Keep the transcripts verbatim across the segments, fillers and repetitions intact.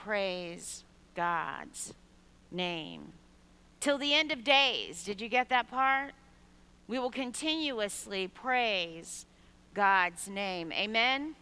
praise God's name. Till the end of days. Did you get that part? We will continuously praise God's name. Amen?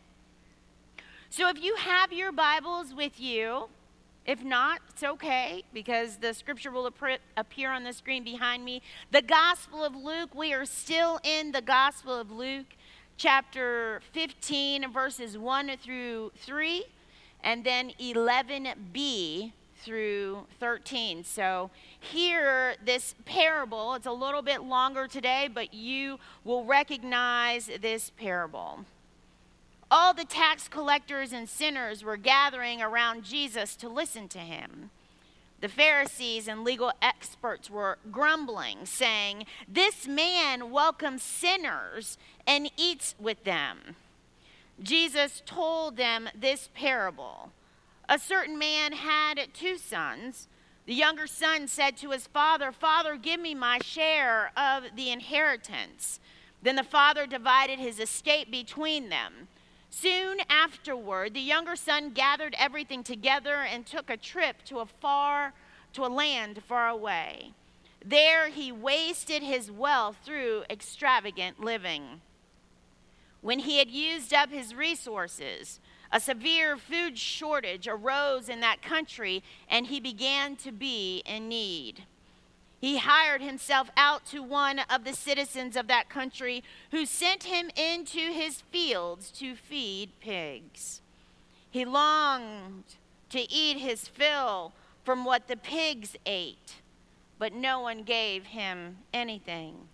So if you have your Bibles with you, if not, it's okay, because the scripture will appear on the screen behind me. The Gospel of Luke, we are still in the Gospel of Luke, chapter fifteen, verses one through three, and then eleven b through thirteen. So here, this parable, it's a little bit longer today, but you will recognize this parable. All the tax collectors and sinners were gathering around Jesus to listen to him. The Pharisees and legal experts were grumbling, saying, "This man welcomes sinners and eats with them." Jesus told them this parable. A certain man had two sons. The younger son said to his father, "Father, give me my share of the inheritance." Then the father divided his estate between them. Soon afterward, the younger son gathered everything together and took a trip to a far, to a land far away. There he wasted his wealth through extravagant living. When he had used up his resources, a severe food shortage arose in that country, and he began to be in need. He hired himself out to one of the citizens of that country, who sent him into his fields to feed pigs. He longed to eat his fill from what the pigs ate, but no one gave him anything.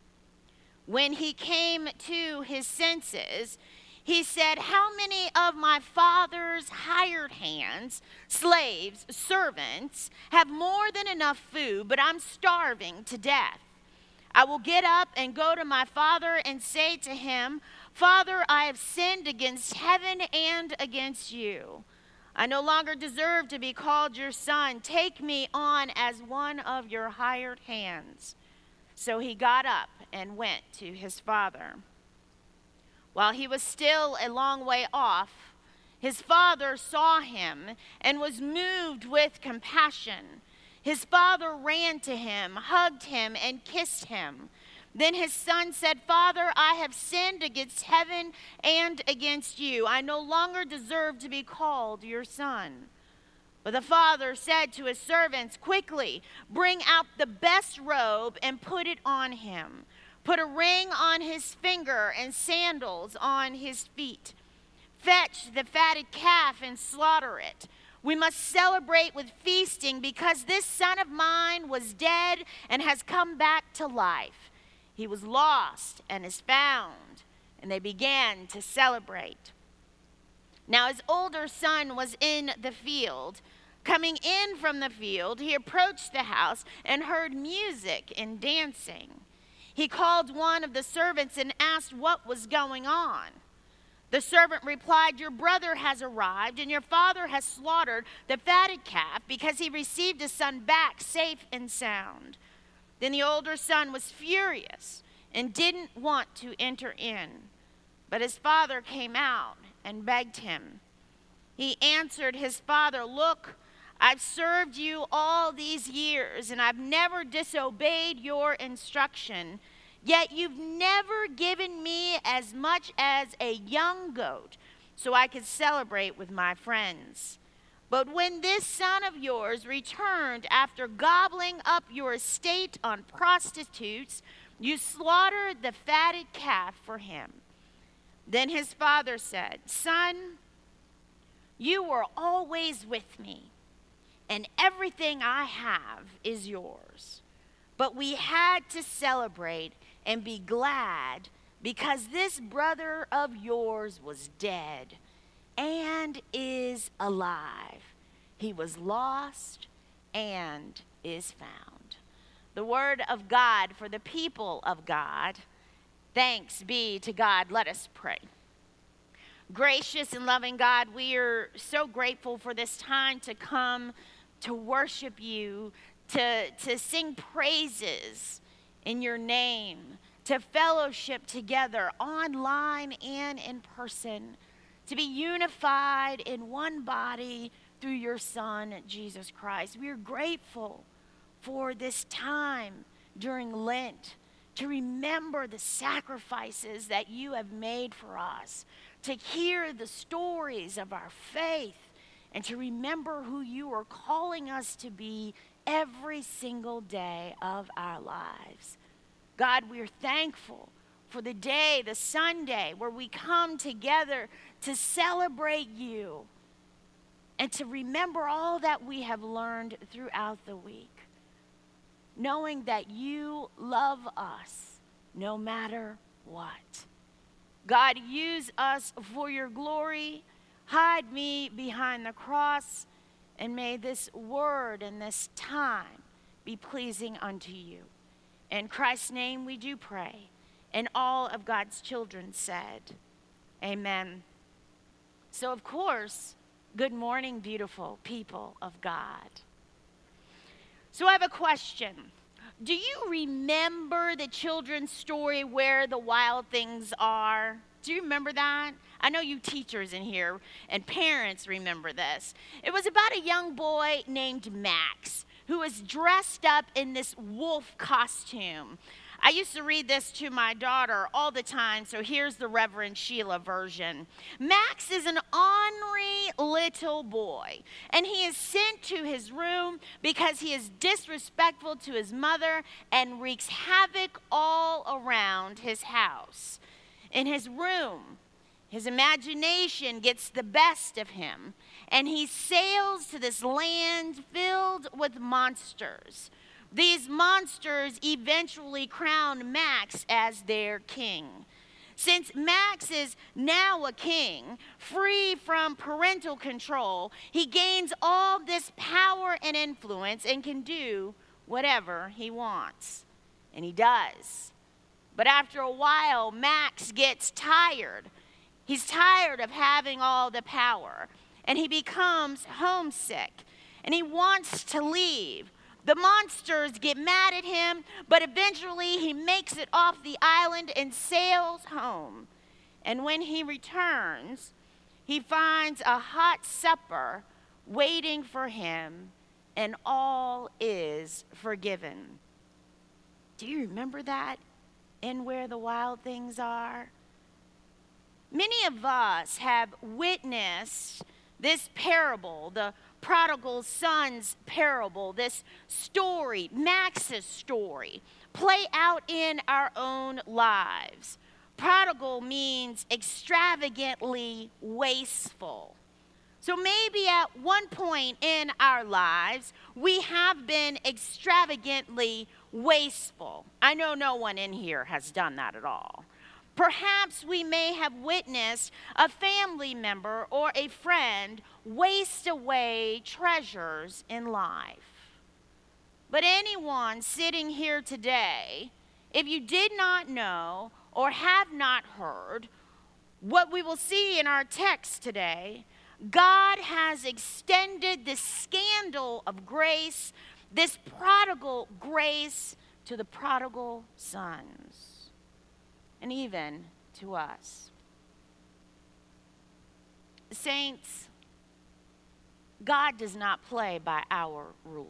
When he came to his senses, he said, "How many of my father's hired hands, slaves, servants, have more than enough food, but I'm starving to death? I will get up and go to my father and say to him, 'Father, I have sinned against heaven and against you. I no longer deserve to be called your son. Take me on as one of your hired hands.' So he got up and went to his father. While he was still a long way off, his father saw him and was moved with compassion. His father ran to him, hugged him, and kissed him. Then his son said, 'Father, I have sinned against heaven and against you. I no longer deserve to be called your son.' But the father said to his servants, 'Quickly, bring out the best robe and put it on him. Put a ring on his finger and sandals on his feet. Fetch the fatted calf and slaughter it. We must celebrate with feasting, because this son of mine was dead and has come back to life. He was lost and is found.' And they began to celebrate. Now his older son was in the field. Coming in from the field, he approached the house and heard music and dancing. He called one of the servants and asked what was going on. The servant replied, 'Your brother has arrived, and your father has slaughtered the fatted calf because he received his son back safe and sound.' Then the older son was furious and didn't want to enter in. But his father came out and begged him. He answered his father, 'Look, I've served you all these years, and I've never disobeyed your instruction. Yet you've never given me as much as a young goat so I could celebrate with my friends. But when this son of yours returned after gobbling up your estate on prostitutes, you slaughtered the fatted calf for him.' Then his father said, 'Son, you were always with me, and everything I have is yours. But we had to celebrate and be glad, because this brother of yours was dead and is alive. He was lost and is found.'" The word of God for the people of God. Thanks be to God. Let us pray. Gracious and loving God, we are so grateful for this time to come to worship you, to, to sing praises in your name, to fellowship together online and in person, to be unified in one body through your Son, Jesus Christ. We are grateful for this time during Lent to remember the sacrifices that you have made for us, to hear the stories of our faith, and to remember who you are calling us to be every single day of our lives. God, we are thankful for the day, the Sunday, where we come together to celebrate you and to remember all that we have learned throughout the week, knowing that you love us no matter what. God, use us for your glory. Hide me behind the cross, and may this word and this time be pleasing unto you. In Christ's name we do pray. And all of God's children said, amen. So, of course, good morning, beautiful people of God. So I have a question. Do you remember the children's story, Where the Wild Things Are? Do you remember that? I know you teachers in here and parents remember this. It was about a young boy named Max who was dressed up in this wolf costume. I used to read this to my daughter all the time, so here's the Reverend Sheila version. Max is an ornery little boy, and he is sent to his room because he is disrespectful to his mother and wreaks havoc all around his house. In his room, his imagination gets the best of him, and he sails to this land filled with monsters. These monsters eventually crown Max as their king. Since Max is now a king, free from parental control, he gains all this power and influence and can do whatever he wants. And he does. But after a while, Max gets tired. He's tired of having all the power, and he becomes homesick, and he wants to leave. The monsters get mad at him, but eventually he makes it off the island and sails home. And when he returns, he finds a hot supper waiting for him, and all is forgiven. Do you remember that in Where the Wild Things Are? Many of us have witnessed this parable, the prodigal son's parable, this story, Max's story, play out in our own lives. Prodigal means extravagantly wasteful. So maybe at one point in our lives, we have been extravagantly wasteful. I know no one in here has done that at all. Perhaps we may have witnessed a family member or a friend waste away treasures in life. But anyone sitting here today, if you did not know or have not heard what we will see in our text today, God has extended this scandal of grace, this prodigal grace, to the prodigal sons. And even to us. Saints, God does not play by our rules.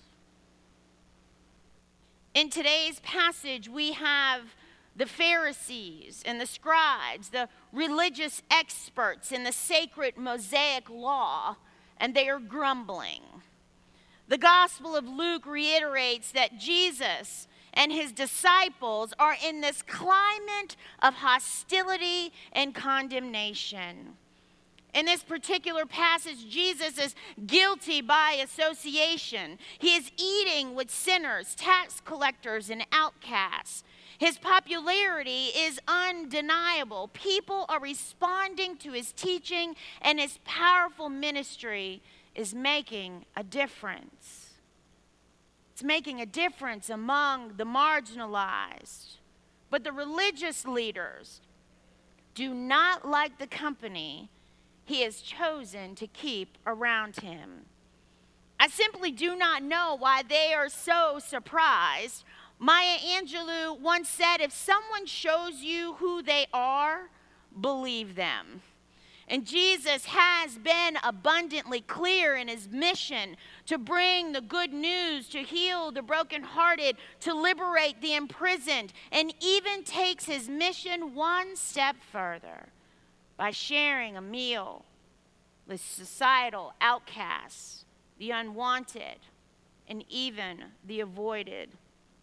In today's passage, we have the Pharisees and the scribes, the religious experts in the sacred Mosaic law, and they are grumbling. The Gospel of Luke reiterates that Jesus and his disciples are in this climate of hostility and condemnation. In this particular passage, Jesus is guilty by association. He is eating with sinners, tax collectors, and outcasts. His popularity is undeniable. People are responding to his teaching, and his powerful ministry is making a difference. It's making a difference among the marginalized. But the religious leaders do not like the company he has chosen to keep around him. I simply do not know why they are so surprised. Maya Angelou once said, if someone shows you who they are, believe them. And Jesus has been abundantly clear in his mission to bring the good news, to heal the brokenhearted, to liberate the imprisoned, and even takes his mission one step further by sharing a meal with societal outcasts, the unwanted, and even the avoided.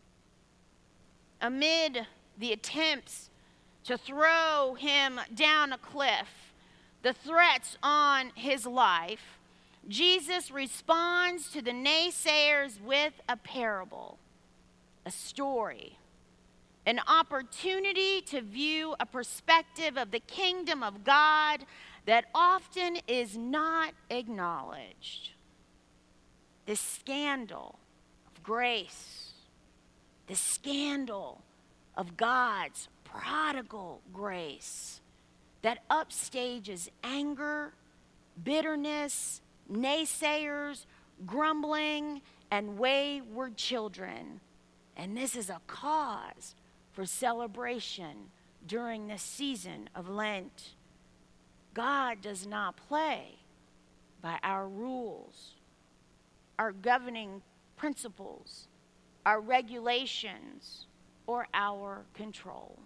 Amid the attempts to throw him down a cliff, the threats on his life, Jesus responds to the naysayers with a parable, a story, an opportunity to view a perspective of the kingdom of God that often is not acknowledged. This scandal of grace, the scandal of God's prodigal grace that upstages anger, bitterness, naysayers, grumbling, and wayward children. And this is a cause for celebration during this season of Lent. God does not play by our rules, our governing principles, our regulations, or our control.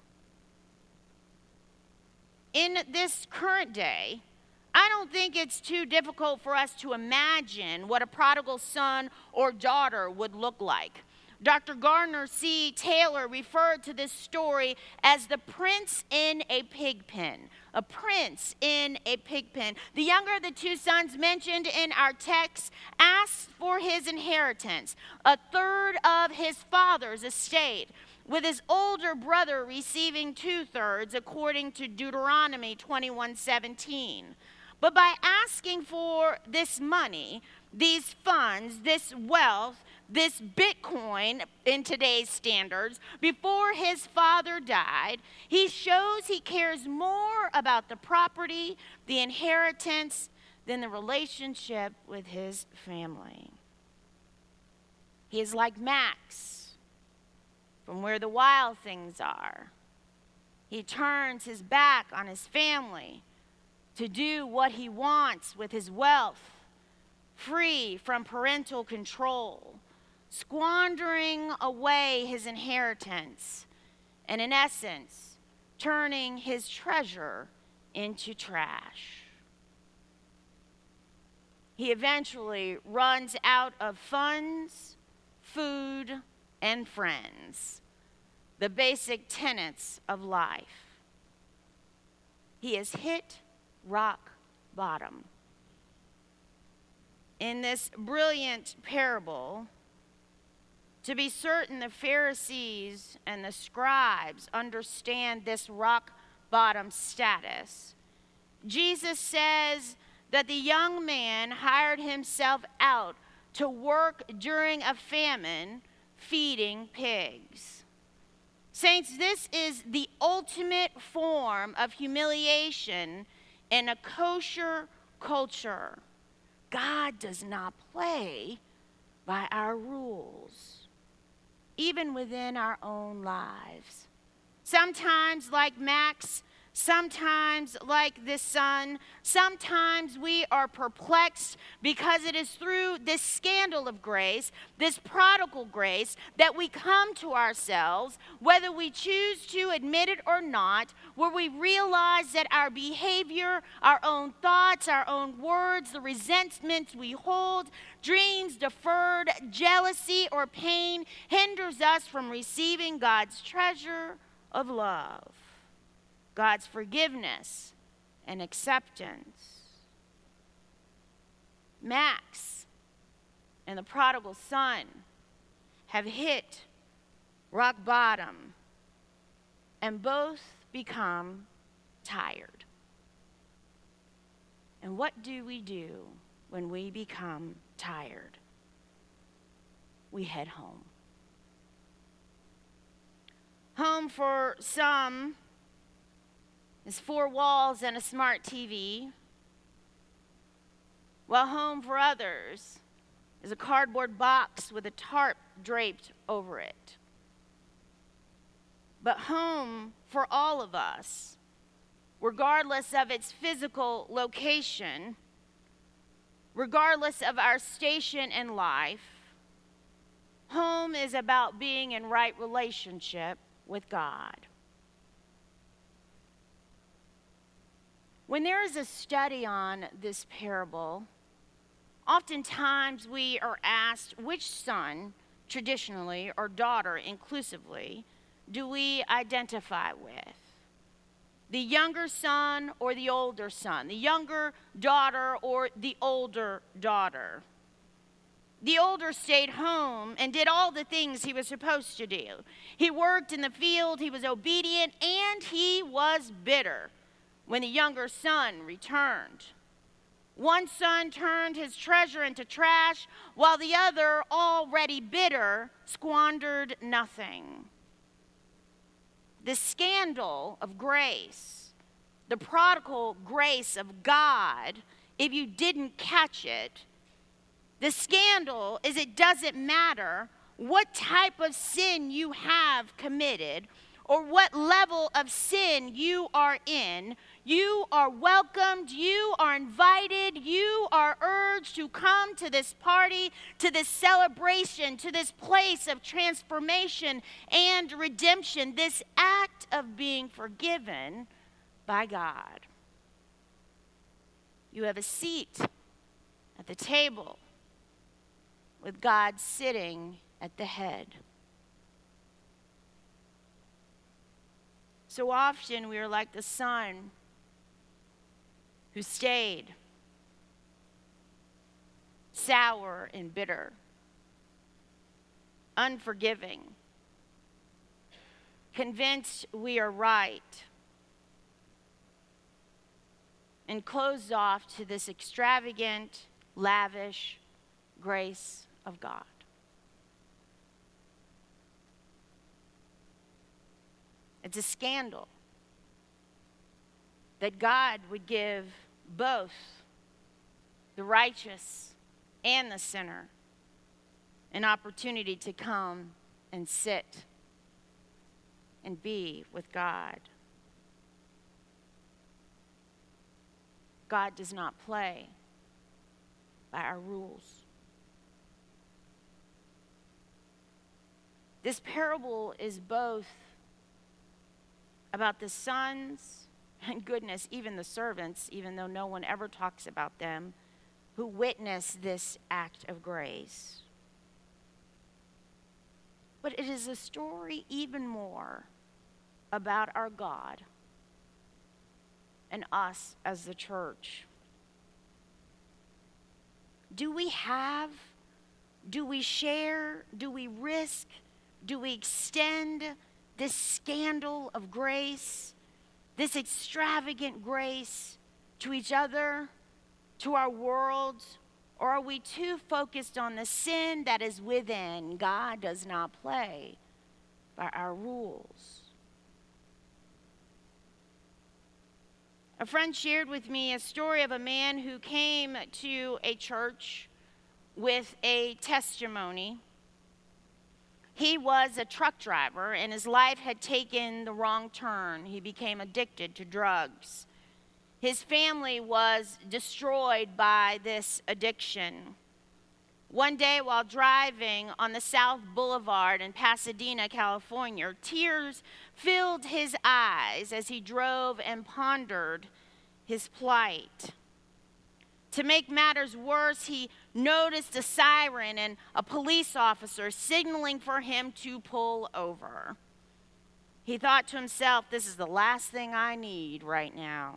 In this current day, I don't think it's too difficult for us to imagine what a prodigal son or daughter would look like. Doctor Gardner C. Taylor referred to this story as the prince in a pig pen. A prince in a pig pen. The younger of the two sons mentioned in our text asked for his inheritance, a third of his father's estate, with his older brother receiving two-thirds according to Deuteronomy twenty-one seventeen. But by asking for this money, these funds, this wealth, this Bitcoin in today's standards, before his father died, he shows he cares more about the property, the inheritance, than the relationship with his family. He is like Max from Where the Wild Things Are. He turns his back on his family to do what he wants with his wealth, free from parental control, squandering away his inheritance, and in essence, turning his treasure into trash. He eventually runs out of funds, food, and friends, the basic tenets of life. He has hit rock bottom. In this brilliant parable, to be certain the Pharisees and the scribes understand this rock bottom status, Jesus says that the young man hired himself out to work during a famine feeding pigs. Saints, this is the ultimate form of humiliation in a kosher culture. God does not play by our rules, even within our own lives. Sometimes, like Max, sometimes like this son, sometimes we are perplexed because it is through this scandal of grace, this prodigal grace, that we come to ourselves, whether we choose to admit it or not, where we realize that our behavior, our own thoughts, our own words, the resentments we hold, dreams deferred, jealousy, or pain hinders us from receiving God's treasure of love, God's forgiveness and acceptance. Max and the prodigal son have hit rock bottom and both become tired. And what do we do when we become tired? We head home. Home for some is four walls and a smart T V, while home for others is a cardboard box with a tarp draped over it. But home for all of us regardless of its physical location, regardless of our station in life, home is about being in right relationship with God. When there is a study on this parable, oftentimes we are asked which son, traditionally, or daughter, inclusively, do we identify with? The younger son or the older son? The younger daughter or the older daughter? The older stayed home and did all the things he was supposed to do. He worked in the field, he was obedient, and he was bitter when the younger son returned. One son turned his treasure into trash, while the other, already bitter, squandered nothing. The scandal of grace, the prodigal grace of God, if you didn't catch it, the scandal is it doesn't matter what type of sin you have committed or what level of sin you are in. You are welcomed, you are invited, you are urged to come to this party, to this celebration, to this place of transformation and redemption, this act of being forgiven by God. You have a seat at the table with God sitting at the head. So often we are like the son who stayed sour and bitter, unforgiving, convinced we are right, and closed off to this extravagant, lavish grace of God. It's a scandal that God would give both the righteous and the sinner an opportunity to come and sit and be with God. God does not play by our rules. This parable is both about the sons and goodness, even the servants, even though no one ever talks about them, who witness this act of grace. But it is a story even more about our God and us as the church. Do we have, do we share, do we risk, do we extend this scandal of grace, this extravagant grace to each other, to our world, or are we too focused on the sin that is within? God does not play by our rules. A friend shared with me a story of a man who came to a church with a testimony. He was a truck driver, and his life had taken the wrong turn. He became addicted to drugs. His family was destroyed by this addiction. One day while driving on the South Boulevard in Pasadena, California, tears filled his eyes as he drove and pondered his plight. To make matters worse, he noticed a siren and a police officer signaling for him to pull over. He thought to himself, this is the last thing I need right now.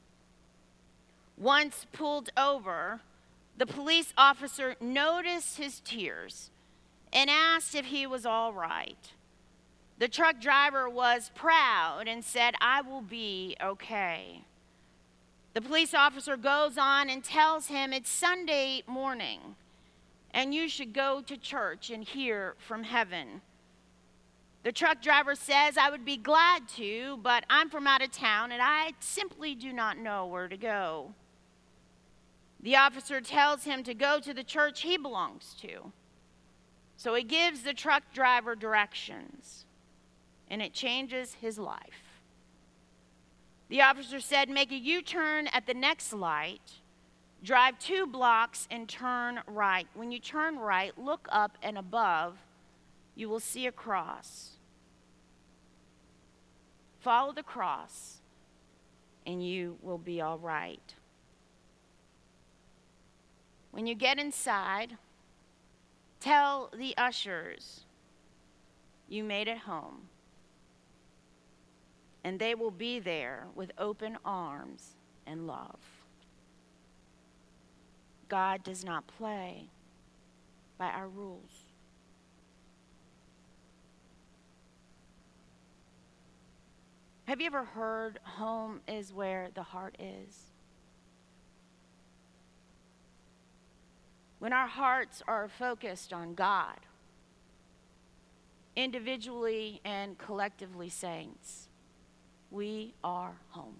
Once pulled over, the police officer noticed his tears and asked if he was all right. The truck driver was proud and said, I will be okay. The police officer goes on and tells him it's Sunday morning and you should go to church and hear from heaven. The truck driver says, I would be glad to, but I'm from out of town and I simply do not know where to go. The officer tells him to go to the church he belongs to. So he gives the truck driver directions, and it changes his life. The officer said, make a U-turn at the next light, drive two blocks and turn right. When you turn right, look up and above, you will see a cross. Follow the cross and you will be all right. When you get inside, tell the ushers you made it home. And they will be there with open arms and love. God does not play by our rules. Have you ever heard home is where the heart is? When our hearts are focused on God, individually and collectively, saints, we are home.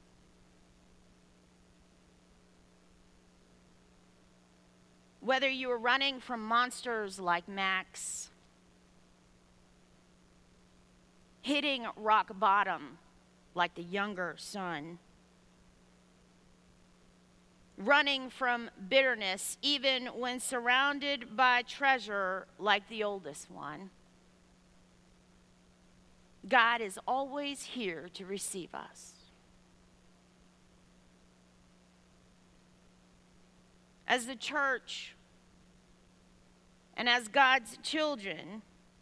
Whether you are running from monsters like Max, hitting rock bottom like the younger son, running from bitterness even when surrounded by treasure like the oldest one, God is always here to receive us. As the church and as God's children,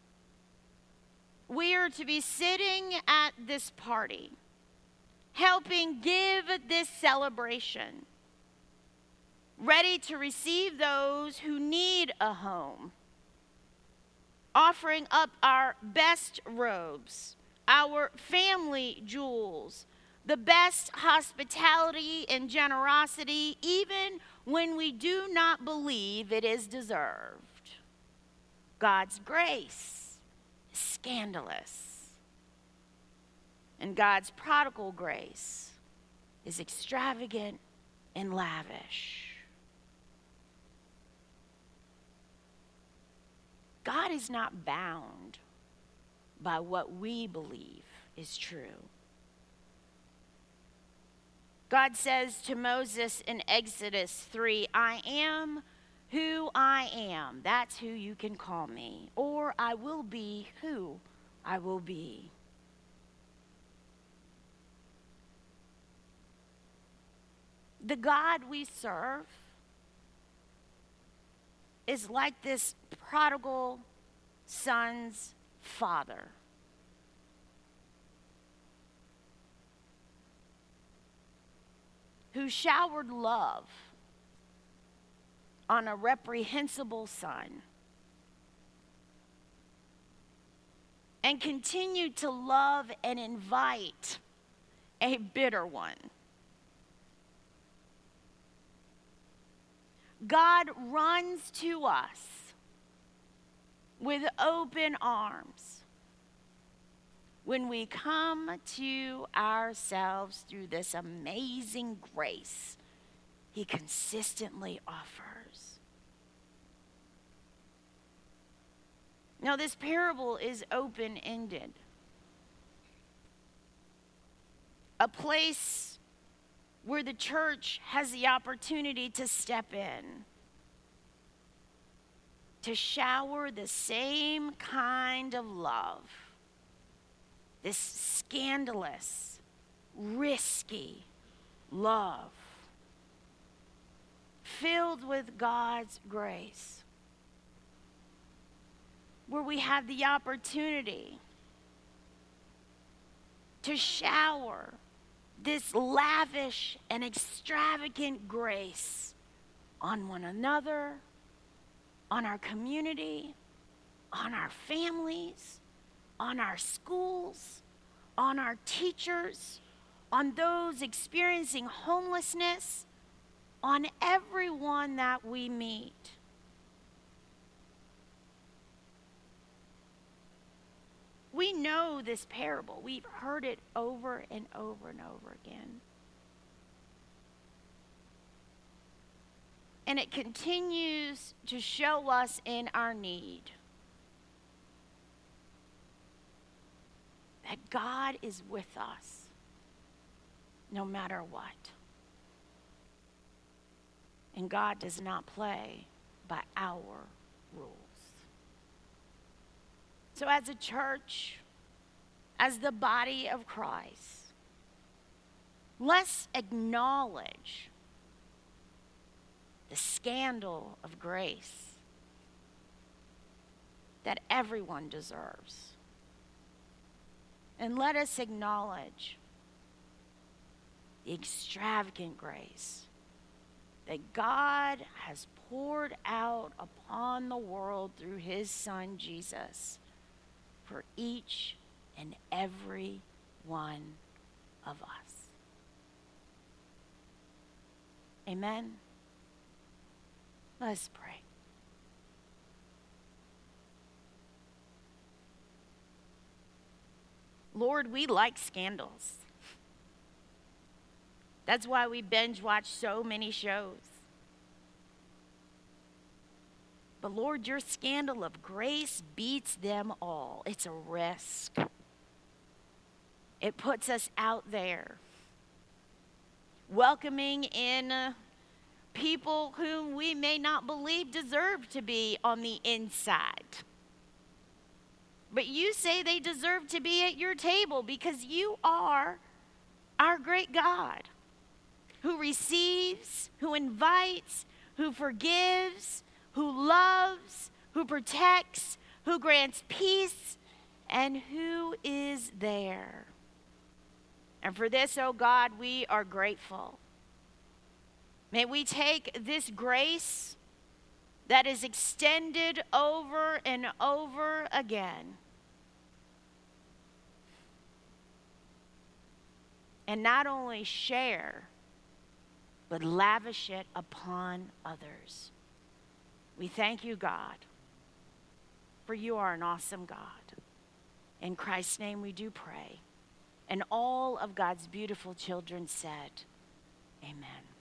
we are to be sitting at this party, helping give this celebration, ready to receive those who need a home, offering up our best robes, our family jewels, the best hospitality and generosity, even when we do not believe it is deserved. God's grace is scandalous, and God's prodigal grace is extravagant and lavish. God is not bound by what we believe is true. God says to Moses in Exodus three, I am who I am. That's who you can call me. Or I will be who I will be. The God we serve is like this prodigal son's father. Who showered love on a reprehensible son and continued to love and invite a bitter one. God runs to us with open arms when we come to ourselves through this amazing grace He consistently offers. Now, this parable is open-ended. A place where the church has the opportunity to step in, to shower the same kind of love, this scandalous, risky love, filled with God's grace, where we have the opportunity to shower this lavish and extravagant grace on one another, on our community, on our families, on our schools, on our teachers, on those experiencing homelessness, on everyone that we meet. We know this parable. We've heard it over and over and over again. And it continues to show us in our need that God is with us. no matter what. And God does not play by our rules. So as a church, as the body of Christ, let's acknowledge the scandal of grace that everyone deserves. And let us acknowledge the extravagant grace that God has poured out upon the world through his Son, Jesus, for each and every one of us. Amen. Let's pray. Lord, we like scandals. That's why we binge watch so many shows. But Lord, your scandal of grace beats them all. It's a risk. It puts us out there, welcoming in uh, people whom we may not believe deserve to be on the inside. But you say they deserve to be at your table because you are our great God who receives, who invites, who forgives, who loves, who protects, who grants peace, and who is there. And for this, oh God, we are grateful. May we take this grace that is extended over and over again and not only share, but lavish it upon others. We thank you, God, for you are an awesome God. In Christ's name we do pray. And all of God's beautiful children said, amen.